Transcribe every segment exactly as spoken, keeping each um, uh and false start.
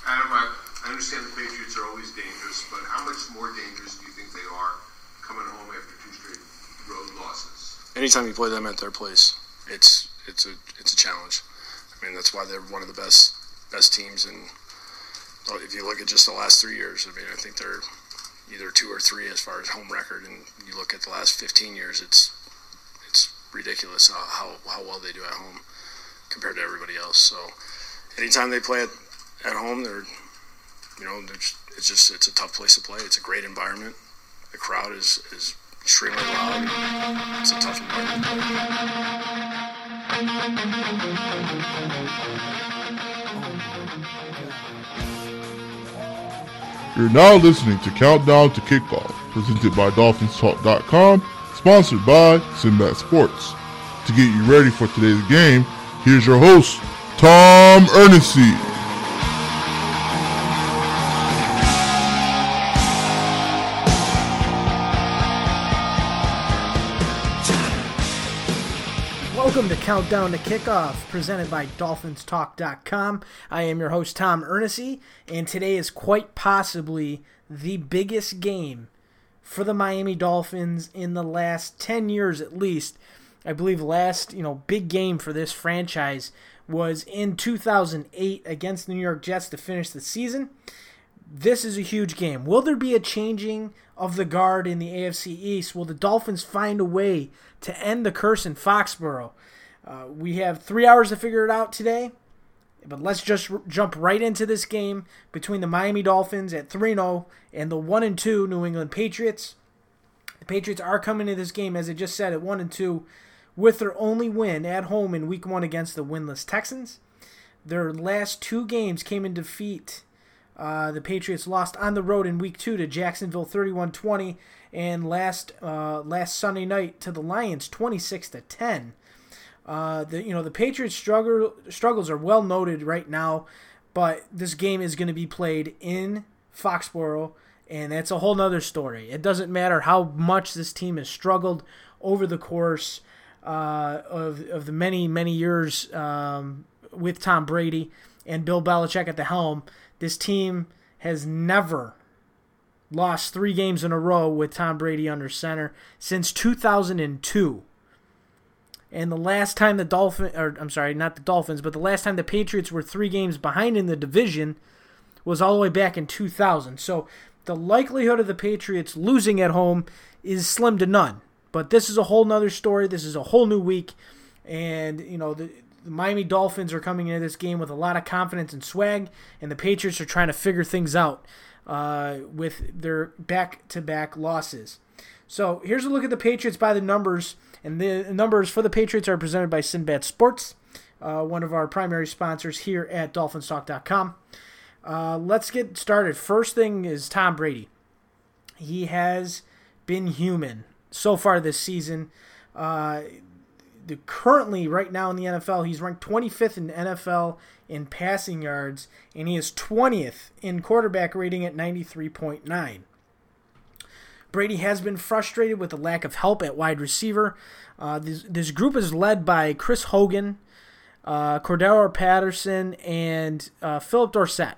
Adam, I, I understand the Patriots are always dangerous, but how much more dangerous do you think they are coming home after two straight road losses? Anytime you play them at their place, it's it's a it's a challenge. I mean, that's why they're one of the best best teams. And if you look at just the last three years, I mean, I think they're either two or three as far as home record. And you look at the last fifteen years, it's it's ridiculous how how, how well they do at home compared to everybody else. So anytime they play at, at home, they're, you know, they're just, it's just, it's a tough place to play. It's a great environment. The crowd is, is extremely loud. It's a tough environment to play. You're now listening to Countdown to Kickoff, presented by Dolphins Talk dot com, sponsored by Sinbad Sports. To get you ready for today's game, here's your host, Tom Ernest. Welcome to Countdown to Kickoff, presented by Dolphins Talk dot com. I am your host, Tom Ernest, and today is quite possibly the biggest game for the Miami Dolphins in the last ten years at least. I believe last, you know, big game for this franchise was in two thousand eight against the New York Jets to finish the season. This is a huge game. Will there be a changing of the guard in the A F C East? Will the Dolphins find a way to end the curse in Foxborough? Uh, we have three hours to figure it out today, but let's just r- jump right into this game between the Miami Dolphins at three and oh and the one and two New England Patriots. The Patriots are coming into this game, as I just said, at one and two, with their only win at home in Week one against the winless Texans. Their last two games came in defeat. Uh, the Patriots lost on the road in Week two to Jacksonville thirty-one twenty, and last uh, last Sunday night to the Lions twenty-six to ten. Uh, the you know the Patriots struggle struggles are well noted right now, but this game is going to be played in Foxborough, and that's a whole nother story. It doesn't matter how much this team has struggled over the course uh, of of the many many years um, with Tom Brady and Bill Belichick at the helm. This team has never lost three games in a row with Tom Brady under center since two thousand two. And the last time the Dolphins, or I'm sorry, not the Dolphins, but the last time the Patriots were three games behind in the division was all the way back in two thousand. So the likelihood of the Patriots losing at home is slim to none. But this is a whole nother story. This is a whole new week. And, you know, the, the Miami Dolphins are coming into this game with a lot of confidence and swag, and the Patriots are trying to figure things out uh, with their back-to-back losses. So here's a look at the Patriots by the numbers. And the numbers for the Patriots are presented by Sinbad Sports, uh, one of our primary sponsors here at Dolphins Talk dot com. Uh, let's get started. First thing is Tom Brady. He has been human so far this season. Uh, the, currently, right now in the N F L, he's ranked twenty-fifth in the N F L in passing yards, and he is twentieth in quarterback rating at ninety-three point nine. Brady has been frustrated with the lack of help at wide receiver. Uh, this, this group is led by Chris Hogan, uh, Cordero Patterson, and uh, Philip Dorsett.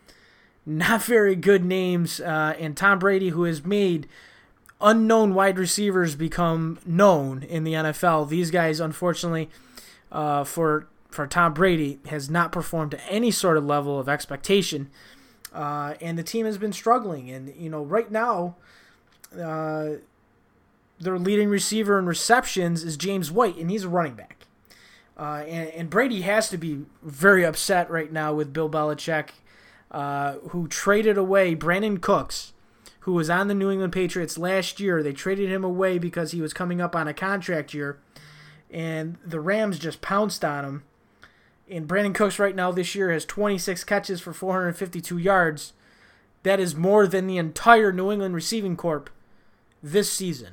Not very good names. Uh, and Tom Brady, who has made unknown wide receivers become known in the N F L. These guys, unfortunately, uh, for for Tom Brady, has not performed to any sort of level of expectation. Uh, and the team has been struggling. And, you know, right now, Uh, their leading receiver in receptions is James White, and he's a running back. Uh, and, and Brady has to be very upset right now with Bill Belichick, uh, who traded away Brandon Cooks, who was on the New England Patriots last year. They traded him away because he was coming up on a contract year, and the Rams just pounced on him. And Brandon Cooks right now this year has twenty-six catches for four hundred fifty-two yards. That is more than the entire New England receiving corps this season.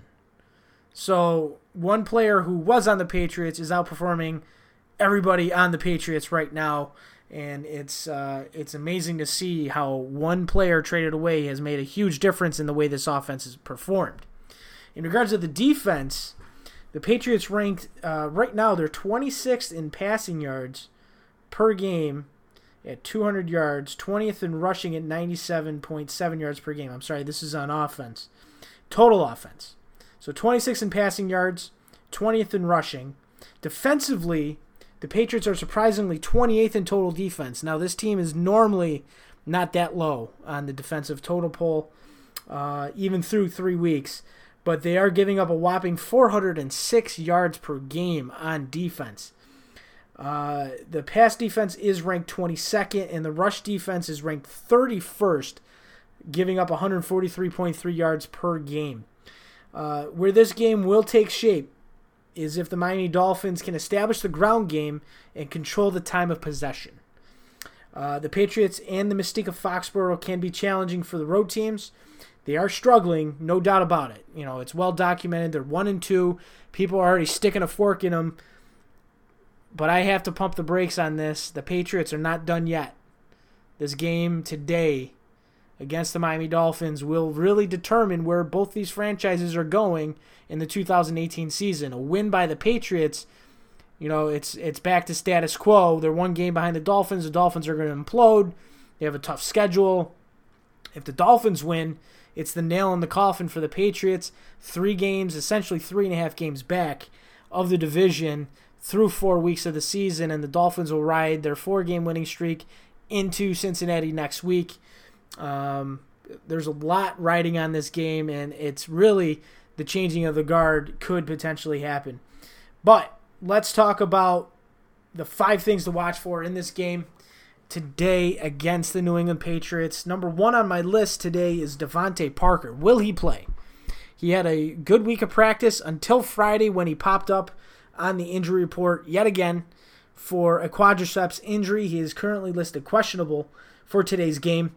So one player who was on the Patriots is outperforming everybody on the Patriots right now, and it's uh, it's amazing to see how one player traded away has made a huge difference in the way this offense is performed. In regards to the defense, the Patriots ranked uh, right now they're twenty-sixth in passing yards per game at two hundred yards, twentieth in rushing at ninety-seven point seven yards per game. I'm sorry, this is on offense. Total offense. So twenty-sixth in passing yards, twentieth in rushing. Defensively, the Patriots are surprisingly twenty-eighth in total defense. Now, this team is normally not that low on the defensive total poll, uh, even through three weeks. But they are giving up a whopping four hundred six yards per game on defense. Uh, the pass defense is ranked twenty-second, and the rush defense is ranked thirty-first, giving up one forty-three point three yards per game. Uh, where this game will take shape is if the Miami Dolphins can establish the ground game and control the time of possession. Uh, the Patriots and the mystique of Foxborough can be challenging for the road teams. They are struggling, no doubt about it. You know, it's well documented. They're one and two. People are already sticking a fork in them. But I have to pump the brakes on this. The Patriots are not done yet. This game today against the Miami Dolphins will really determine where both these franchises are going in the two thousand eighteen season. A win by the Patriots, you know, it's it's back to status quo. They're one game behind the Dolphins. The Dolphins are going to implode. They have a tough schedule. If the Dolphins win, it's the nail in the coffin for the Patriots. Three games, essentially three and a half games back of the division through four weeks of the season, and the Dolphins will ride their four-game winning streak into Cincinnati next week. Um, there's a lot riding on this game, and it's really the changing of the guard could potentially happen. But let's talk about the five things to watch for in this game today against the New England Patriots. Number one on my list today is Devontae Parker. Will he play? He had a good week of practice until Friday when he popped up on the injury report yet again for a quadriceps injury. He is currently listed questionable for today's game.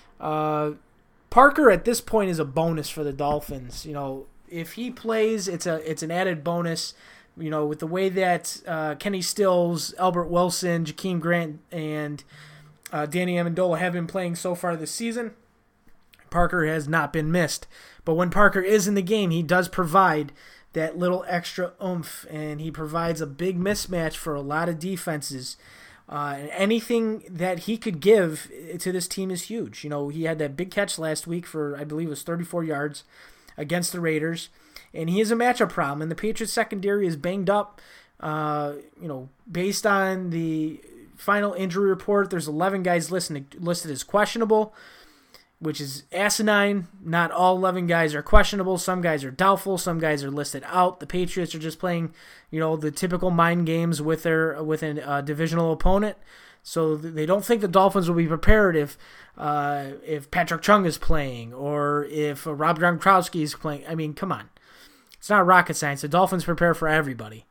Uh, Parker at this point is a bonus for the Dolphins. You know, if he plays, it's a it's an added bonus. You know, with the way that uh, Kenny Stills, Albert Wilson, Jakeem Grant, and uh, Danny Amendola have been playing so far this season, Parker has not been missed. But when Parker is in the game, he does provide that little extra oomph, and he provides a big mismatch for a lot of defenses. Uh, and anything that he could give to this team is huge. You know, he had that big catch last week for, I believe it was thirty-four yards against the Raiders, and he is a matchup problem. And the Patriots secondary is banged up. Uh, you know, based on the final injury report, there's eleven guys listed listed as questionable, which is asinine. Not all eleven guys are questionable. Some guys are doubtful. Some guys are listed out. The Patriots are just playing, you know, the typical mind games with their with a uh, divisional opponent. So they don't think the Dolphins will be prepared if uh, if Patrick Chung is playing or if uh, Rob Gronkowski is playing. I mean, come on. It's not rocket science. The Dolphins prepare for everybody,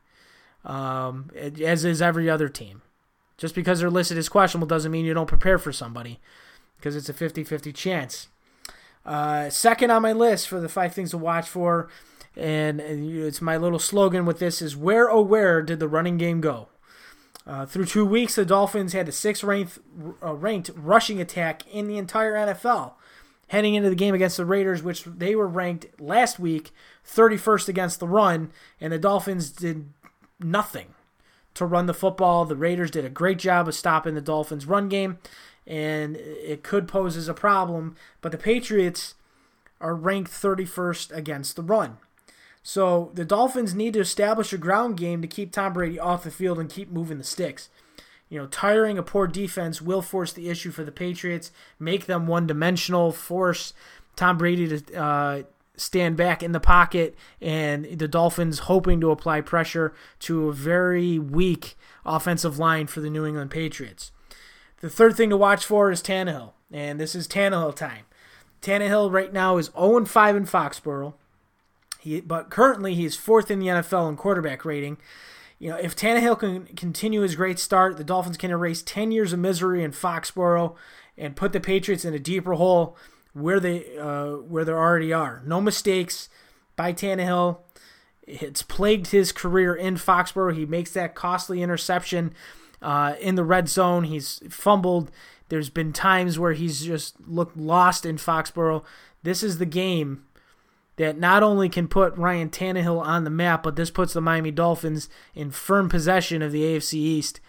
um, as is every other team. Just because they're listed as questionable doesn't mean you don't prepare for somebody, because it's a fifty-fifty chance. Uh, second on my list for the five things to watch for, and it's my little slogan with this, is where, oh where did the running game go? Uh, through two weeks, the Dolphins had the sixth ranked, uh, ranked rushing attack in the entire N F L. Heading into the game against the Raiders, which they were ranked last week thirty-first against the run, and the Dolphins did nothing to run the football. The Raiders did a great job of stopping the Dolphins' run game, and it could pose as a problem. But the Patriots are ranked thirty-first against the run. So the Dolphins need to establish a ground game to keep Tom Brady off the field and keep moving the sticks. You know, tiring a poor defense will force the issue for the Patriots, make them one-dimensional, force Tom Brady to uh, stand back in the pocket, and the Dolphins hoping to apply pressure to a very weak offensive line for the New England Patriots. The third thing to watch for is Tannehill, and this is Tannehill time. Tannehill right now is oh and five in Foxborough, he, but currently he's fourth in the N F L in quarterback rating. You know, if Tannehill can continue his great start, the Dolphins can erase ten years of misery in Foxborough and put the Patriots in a deeper hole where they uh, where they already are. No mistakes by Tannehill. It's plagued his career in Foxborough. He makes that costly interception uh, in the red zone. He's fumbled. There's been times where he's just looked lost in Foxborough. This is the game that not only can put Ryan Tannehill on the map, but this puts the Miami Dolphins in firm possession of the A F C East.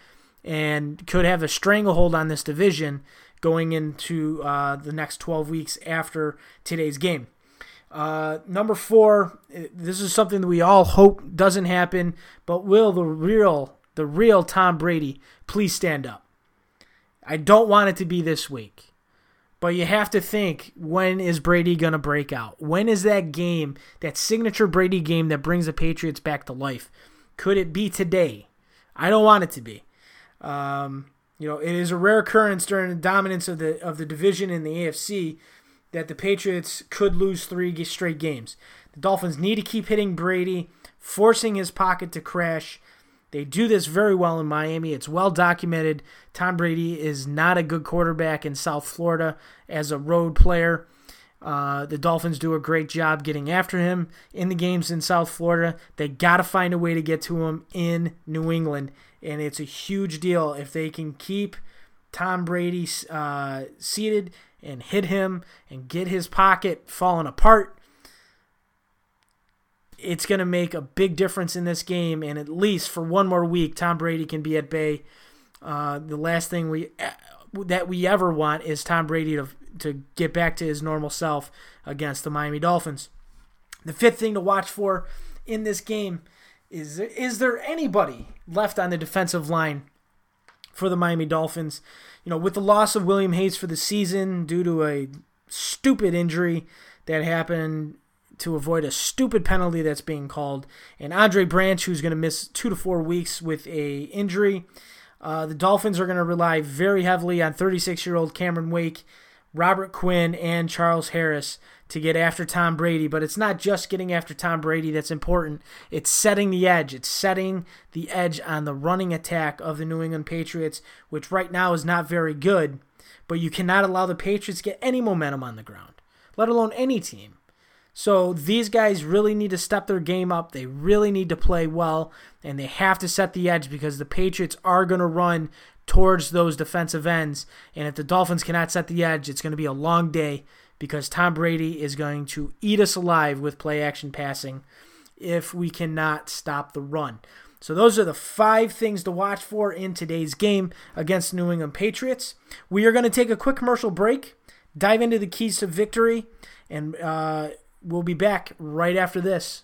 and could have a stranglehold on this division going into uh, the next twelve weeks after today's game. Uh, number four, this is something that we all hope doesn't happen, but will the real, the real Tom Brady please stand up? I don't want it to be this week, but you have to think, when is Brady going to break out? When is that game, that signature Brady game that brings the Patriots back to life? Could it be today? I don't want it to be. Um, you know, it is a rare occurrence during the dominance of the of the division in the A F C that the Patriots could lose three straight games. The Dolphins need to keep hitting Brady, forcing his pocket to crash. They do this very well in Miami. It's well documented. Tom Brady is not a good quarterback in South Florida as a road player. Uh, the Dolphins do a great job getting after him in the games in South Florida. They got to find a way to get to him in New England, and it's a huge deal if they can keep Tom Brady uh, seated and hit him and get his pocket falling apart. It's going to make a big difference in this game, and at least for one more week, Tom Brady can be at bay. Uh, the last thing we that we ever want is Tom Brady to to get back to his normal self against the Miami Dolphins. The fifth thing to watch for in this game is, is there anybody left on the defensive line for the Miami Dolphins? You know, with the loss of William Hayes for the season due to a stupid injury that happened to avoid a stupid penalty that's being called, and Andre Branch, who's going to miss two to four weeks with a injury, uh, the Dolphins are going to rely very heavily on thirty-six-year-old Cameron Wake, Robert Quinn, and Charles Harris to get after Tom Brady. But it's not just getting after Tom Brady that's important. It's setting the edge. It's setting the edge on the running attack of the New England Patriots, which right now is not very good. But you cannot allow the Patriots to get any momentum on the ground, let alone any team. So these guys really need to step their game up. They really need to play well, and they have to set the edge because the Patriots are going to run towards those defensive ends. And if the Dolphins cannot set the edge, it's going to be a long day because Tom Brady is going to eat us alive with play-action passing if we cannot stop the run. So those are the five things to watch for in today's game against the New England Patriots. We are going to take a quick commercial break, dive into the keys to victory, and uh, we'll be back right after this.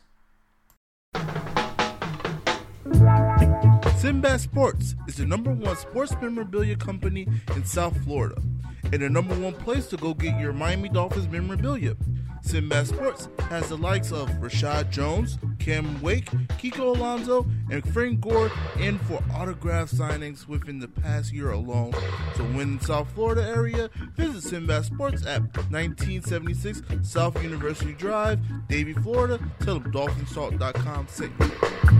Sinbad Sports is the number one sports memorabilia company in South Florida and the number one place to go get your Miami Dolphins memorabilia. Sinbad Sports has the likes of Rashad Jones, Cam Wake, Kiko Alonso, and Frank Gore in for autograph signings within the past year alone. So when in South Florida area, visit Sinbad Sports at nineteen seventy-six South University Drive, Davie, Florida. Tell them Dolphins Talk dot com sent you.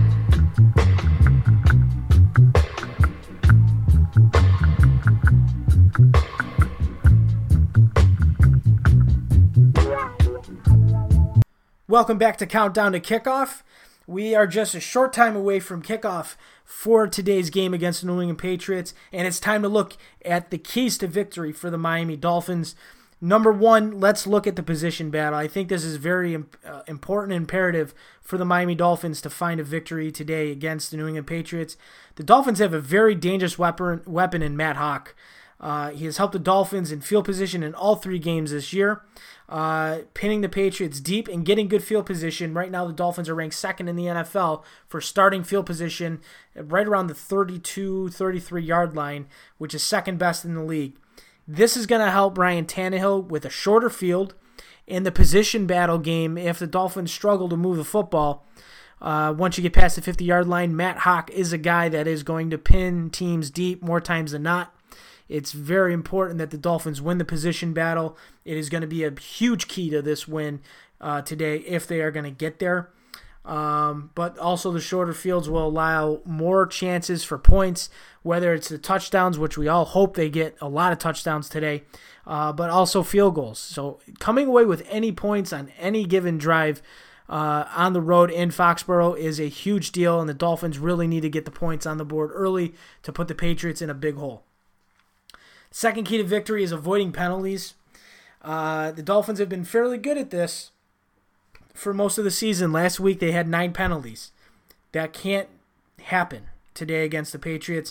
Welcome back to Countdown to Kickoff. We are just a short time away from kickoff for today's game against the New England Patriots, and it's time to look at the keys to victory for the Miami Dolphins. Number one, let's look at the position battle. I think this is very uh, important and imperative for the Miami Dolphins to find a victory today against the New England Patriots. The Dolphins have a very dangerous weapon, weapon in Matt Haack. Uh, he has helped the Dolphins in field position in all three games this year, uh, pinning the Patriots deep and getting good field position. Right now, the Dolphins are ranked second in the N F L for starting field position, right around the thirty-two, thirty-three yard line, which is second best in the league. This is going to help Ryan Tannehill with a shorter field in the position battle game. If the Dolphins struggle to move the football, uh, once you get past the fifty-yard line, Matt Haack is a guy that is going to pin teams deep more times than not. It's very important that the Dolphins win the position battle. It is going to be a huge key to this win uh, today if they are going to get there. Um, but also the shorter fields will allow more chances for points, whether it's the touchdowns, which we all hope they get a lot of touchdowns today, uh, but also field goals. So coming away with any points on any given drive uh, on the road in Foxborough is a huge deal, and the Dolphins really need to get the points on the board early to put the Patriots in a big hole. Second key to victory is avoiding penalties. Uh, the Dolphins have been fairly good at this for most of the season. Last week they had nine penalties. That can't happen today against the Patriots.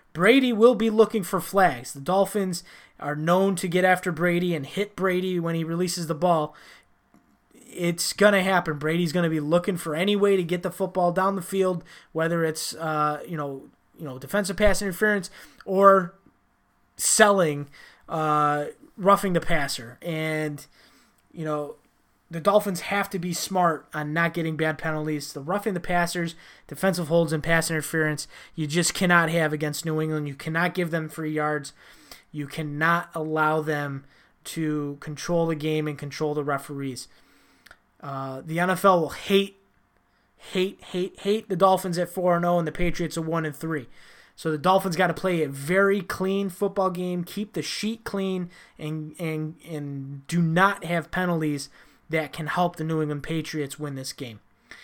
Brady will be looking for flags. The Dolphins are known to get after Brady and hit Brady when he releases the ball. It's going to happen. Brady's going to be looking for any way to get the football down the field, whether it's uh, you know, you know, defensive pass interference or selling, uh, roughing the passer. And, you know, the Dolphins have to be smart on not getting bad penalties. The roughing the passers, defensive holds, and pass interference, you just cannot have against New England. You cannot give them free yards. You cannot allow them to control the game and control the referees. Uh, the N F L will hate, hate, hate, hate the Dolphins at four and oh and the Patriots at one and three. So the Dolphins got to play a very clean football game, keep the sheet clean, and and and do not have penalties that can help the New England Patriots win this game.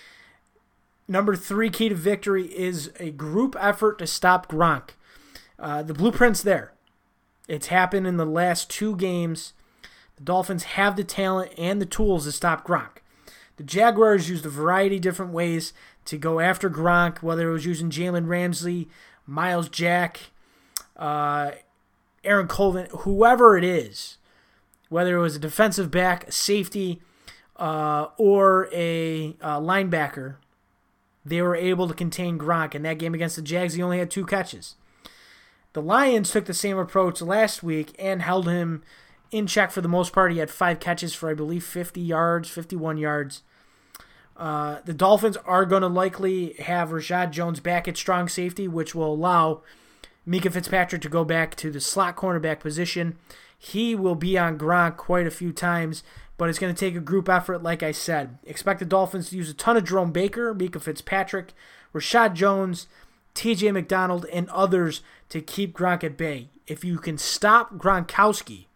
Number three key to victory is a group effort to stop Gronk. Uh, the blueprint's there. It's happened in the last two games. The Dolphins have the talent and the tools to stop Gronk. The Jaguars used a variety of different ways to go after Gronk, whether it was using Jalen Ramsey, Miles Jack, uh, Aaron Colvin, whoever it is, whether it was a defensive back, a safety, uh, or a uh, linebacker, they were able to contain Gronk. In that game against the Jags, he only had two catches. The Lions took the same approach last week and held him in check for the most part. He had five catches for, I believe, fifty yards, fifty-one yards. Uh, the Dolphins are going to likely have Rashad Jones back at strong safety, which will allow Minkah Fitzpatrick to go back to the slot cornerback position. He will be on Gronk quite a few times, but it's going to take a group effort, like I said. Expect the Dolphins to use a ton of Jerome Baker, Minkah Fitzpatrick, Rashad Jones, T J McDonald, and others to keep Gronk at bay. If you can stop Gronkowski,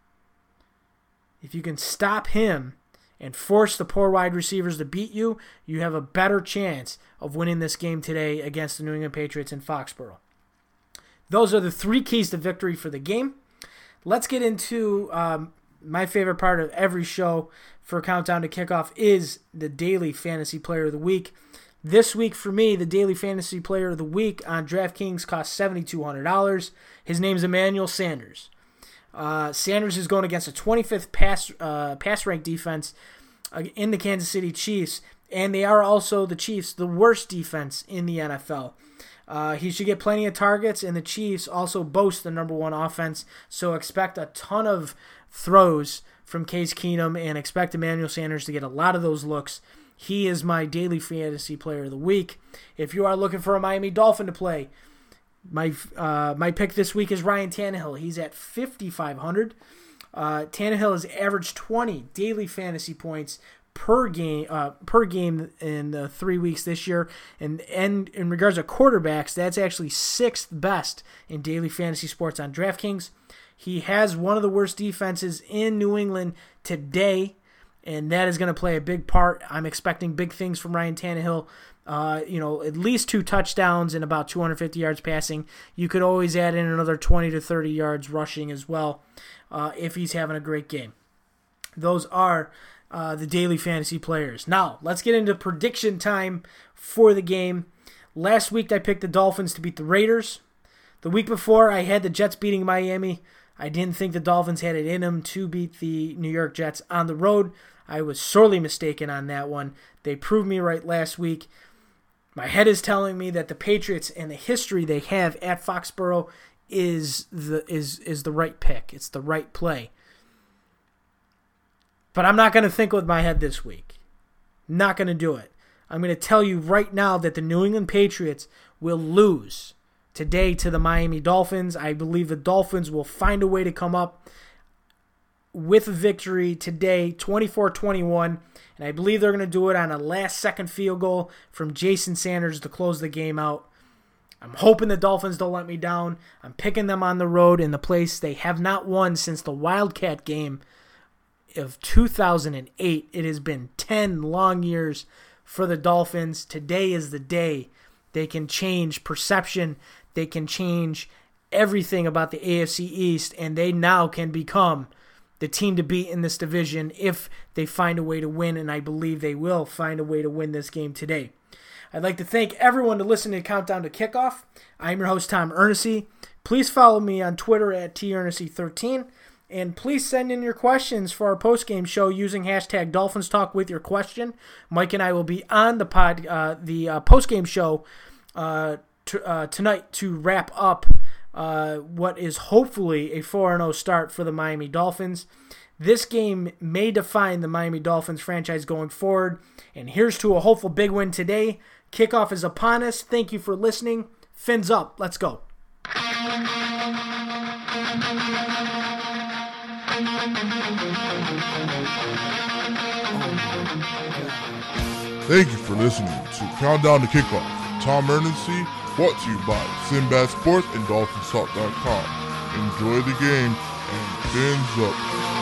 if you can stop him and force the poor wide receivers to beat you, you have a better chance of winning this game today against the New England Patriots in Foxborough. Those are the three keys to victory for the game. Let's get into um, my favorite part of every show for Countdown to Kickoff is the Daily Fantasy Player of the Week. This week for me, the Daily Fantasy Player of the Week on DraftKings costs seven thousand two hundred dollars. His name's Emmanuel Sanders. Uh, Sanders is going against a twenty-fifth pass uh, pass rank defense uh, in the Kansas City Chiefs, and they are also, the Chiefs, the worst defense in the N F L. Uh, he should get plenty of targets, and the Chiefs also boast the number one offense, so expect a ton of throws from Case Keenum and expect Emmanuel Sanders to get a lot of those looks. He is my Daily Fantasy Player of the Week. If you are looking for a Miami Dolphin to play, My uh, my pick this week is Ryan Tannehill. He's at fifty-five hundred. Uh, Tannehill has averaged twenty daily fantasy points per game uh, per game in the three weeks this year. And, and in regards to quarterbacks, that's actually sixth best in daily fantasy sports on DraftKings. He has one of the worst defenses in New England today, and that is going to play a big part. I'm expecting big things from Ryan Tannehill. Uh, you know, at least two touchdowns and about two hundred fifty yards passing. You could always add in another twenty to thirty yards rushing as well uh, if he's having a great game. Those are uh, the daily fantasy players. Now, let's get into prediction time for the game. Last week, I picked the Dolphins to beat the Raiders. The week before, I had the Jets beating Miami. I didn't think the Dolphins had it in them to beat the New York Jets on the road. I was sorely mistaken on that one. They proved me right last week. My head is telling me that the Patriots and the history they have at Foxborough is the is is the right pick. It's the right play. But I'm not going to think with my head this week. Not going to do it. I'm going to tell you right now that the New England Patriots will lose today to the Miami Dolphins. I believe the Dolphins will find a way to come up with a victory today, twenty-four twenty-one. And I believe they're going to do it on a last-second field goal from Jason Sanders to close the game out. I'm hoping the Dolphins don't let me down. I'm picking them on the road in the place they have not won since the Wildcat game of two thousand eight. It has been ten long years for the Dolphins. Today is the day they can change perception. They can change everything about the A F C East, and they now can become the team to beat in this division if they find a way to win, and I believe they will find a way to win this game today. I'd like to thank everyone to listen to Countdown to Kickoff. I'm your host, Tom Ernest. Please follow me on Twitter at T Earnesty thirteen. And please send in your questions for our post-game show using hashtag Dolphins Talk with your question. Mike and I will be on the pod, uh, the uh, post-game show uh, t- uh, tonight to wrap up uh, what is hopefully a four and oh start for the Miami Dolphins. This game may define the Miami Dolphins franchise going forward. And here's to a hopeful big win today. Kickoff is upon us. Thank you for listening. Fins up. Let's go. Thank you for listening to Countdown to Kickoff. Tom Earnesty, brought to you by Sinbad Sports and Dolphins Talk dot com. Enjoy the game and fins up.